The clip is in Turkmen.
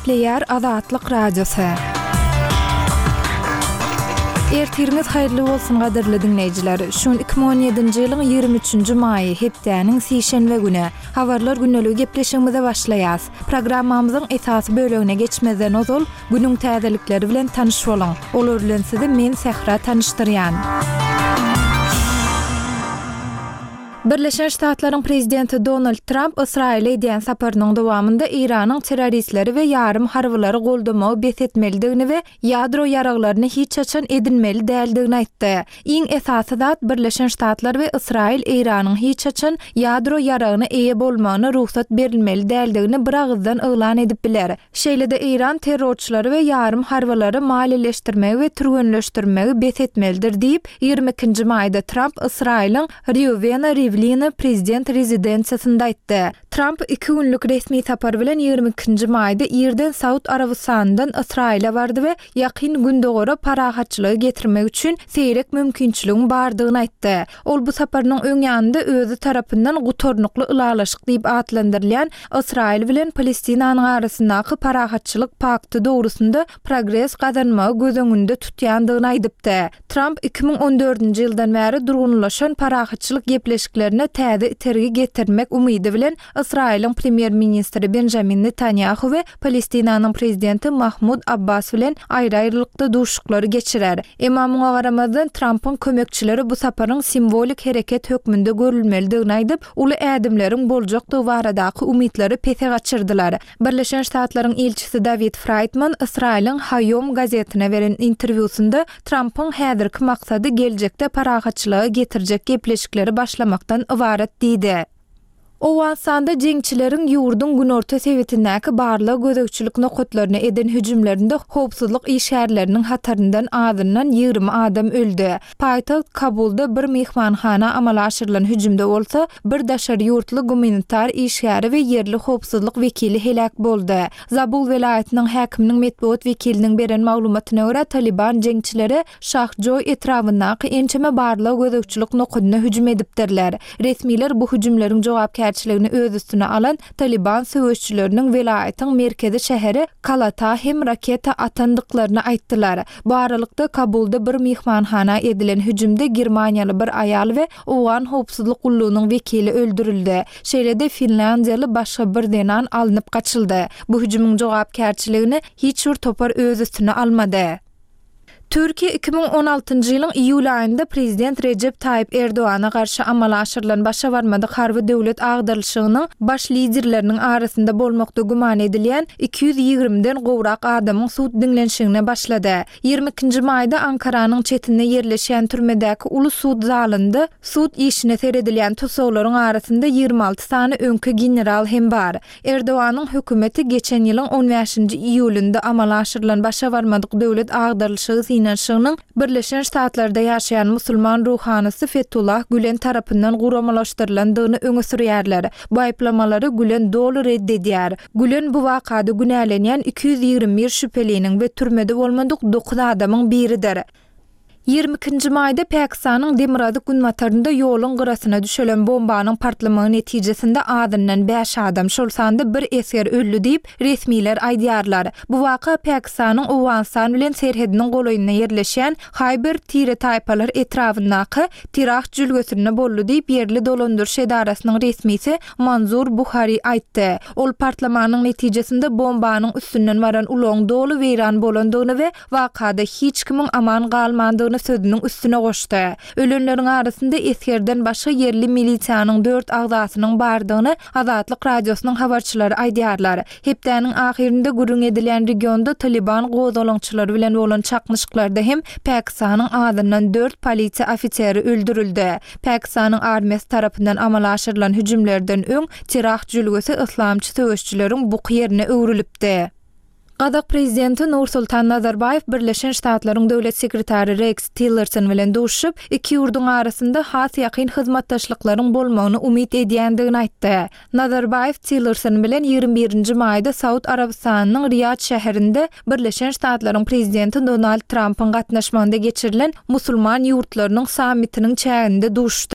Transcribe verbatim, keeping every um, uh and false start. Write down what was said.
Gepleýär Azatlyk Radiosu. Ertiriniz haýrly bolsun gaderli dinleýijiler. Şun iki bin on ýedinji ýylyň ýygrimi üçünji maýy hepdäniň sişenbe güni habarlar günneligi gepleşigimize başlaýas. Programmamyzyň esasy bölegine geçmeden ozul günüň täzelikleri bilen tanyş boluň. Olar bilen sizi men Sehra tanışdyrýan. Birleşen Ştatlaryň prezidenti Donald Trump Israile edýän saparynyň dowamında Iranyň terroristleri we ýarym harbylary goldamagy besetmelidigini we ýadro ýaraglaryny hiç açan edilmeli däldigini aýtdy. Iň esasy zat Birleşen Ştatlar we Israil Iranyň hiç açan ýadro ýaragyna eýe bolmagyna ruhsat berilmeli däldigini bir agızdan elan edip biler. Şeýle-de Iran terrorçylary we ýarym harbylary maliýeleşdirmegi we türgünleşdirmegi besetmelidir diýip ýygrimi ikinji maýda Trump Israiliň Reuven Rivlin prezident rezidensiýasynda aýtdy. Trump iki günlük resmi sapar bilen ýygrimi ikinji maýda ýerden Saud Arabystanyndan Israila bardy we ýakyn günde gora parahatçylygy getirmek üçin seýrek mümkinçiligiň bardygyny aýtdy. Ol bu saparynyň öňýände özü tarapyndan gutornukly ılalaşyk diýip adlandyrylýan Israil bilen Palestinanyň arasyndaky parahatçylyk pakty dogrusunda progress gazanmagy göz öňünde tutýandygyny aýdypdy. Trump iki bin on dördünji ýyldan bäri durgunlaşan parahatçylyk gepleşikleri täze tergi getirmek umydy bilen Israil'in premier ministri Benjamin Netanyahu we Palestinanyň prezidenti Mahmud Abbas bilen aýry-aýrylykda duşuklary geçirer. Emma muňa garamazdan Trump'yň kömekçileri bu saparyň simbolik hereket hökmünde görülmelidigini aýdyp, uly ädimleriň boljak dowaradaky umytlary pese gaçyrdylar. Birleşen Ştatlaryň elçisi David Friedman Israil'in Hayom gazetine beren interwýusunda Trump'yň häzirki maksady geljekde parahatçylygy getirjek gepleşikleri başlamakdan ibaret diýdi. O wansanda jeňçileriň ýurdun günorta sewetindäki barlyk gözegçilik nokatlaryna eden hüjümlerinde howpsuzlyk işgärleriniň hataryndan azynyň ýygrimi adam öldü. Paýtaxt Kabulda bir mehmanhana amala aşyrylan hüjümde bolsa, bir daşary ýurtly gumanitar işgäri we ýerli howpsuzlyk wekili helak boldy. Zabul welaýatynyň häkiminiň medeniýet wekiliniň beren maglumatyna görä Taliban jeňçileri Şahjoy etrawyndaky ençeme barlyk gözegçilik nokatyna hüjüm edipdirler. Resmiler bu hüjümleriň jogap Gerçiligini öz üstüne alan Taliban söwüşçüleriniň welaýatyň merkezi şäheri Kalata hem raketa atandyklaryny aýtdylar. Bu aralykda Kabulda bir mehmanhana edilen hüjümde Germaniýaly bir aýal we owan howpsuzlyk gullugynyň wekili öldürildi. Şeýle-de Finlandiýaly başga bir denan alınıp gaçyldy. Bu hüjümüň jogapkärçiligini hiç bir topar öz üstüne almady. Türkiýe iki bin on altynjy ýylyň iýul aýynda prezident Recep Tayyip Erdoğan'a garşy amala aşyrylan başa barmady harby döwlet agdyrlyşygynyň baş liderleriniň arasynda bolmakda guman edilýän iki yüz ýigrimden gowrak adamyň suд dinlenşigine başlady. ýygrimi ikinji maýda Ankaranyň çetinde ýerleşýän türmedäki uly suд zalynda suд işine seredilýän tutuklaryň arasynda ýygrimi alty sany öňkü general hem bar. Erdoğanyň hökümeti geçen ýylyň on beşinji iýulynda amala aşyrylan başa barmadyk döwlet agdyrlyşygy Inanşygynyň Birleşen Ştatlarda ýaşaýan musulman ruhanysy Fethullah Gülen tarapyndan guramalaşdyrylandygyny öňe sürýärler. Bu aýplamalary Gülen dolu reddedýär. Gülen bu wakada günälenýän iki yüz ýigrimir bir şüpheliniň we türmede bolmadyk dokuz adamyň biridir. ýygrimi ikinji maýda Pakistanyň Demirady gün matarynda ýoluň gyrasyna düşelen bombanyň partlamagy netijesinde adynyň beş adam, şol sanda bir eser öldü diýip resmiler aýdýarlar. Bu waka Pakistanyň Awganistan bilen serhediniň golaýyna ýerleşýän Khyber Tire taýpalar etrawyndaky Tirah jülgesinde boldy diýip ýerli dolandyryş edarasynyň resmisi Manzur Buhari aýtdy. Ol partlamanyň netijesinde bombanyň üstünden baran uloň dolu weýran bolandygyny we wakada hiç kimiň aman galmandygyny sözünün üstüne goşdy. Ölenleriň arasynda eskerden başga yerli milisiýanyň dört agzasynyň bardygyny Azatlyk radiosynyň habarçylary aýdýarlar. Hepdäniň ahirinde gurrun edilen regionda Taliban gozalançylary bilen bolan çakmyşyklarda hem Pakistanyň adyndan dört polisiýa ofiseri öldürildi. Pakistanyň armiýasy tarapyndan amala aşyrylan hüjümlerden öň Tirah jülgesi islamçy söwüşçüleriň bu ýerine öwrilipdi. Gazak prezidenti Nursultan Nazarbayev Birleşen Ştatlaryň döwlet sekretary Rex Tillerson bilen duşup, iki ýurdun arasynda has ýakyn hyzmatdaşlyklaryň bolmagyny umyt edýändigini aýtdy. Nazarbayev Tillerson bilen ýygrimi birinji maýda Saud Arabistanynyň Riyad şäherinde Birleşen Ştatlaryň prezidenti Donald Trump'yň gatnaşmagynda geçirilen musulman ýurtlarynyň sammitiniň çäginde duşdy.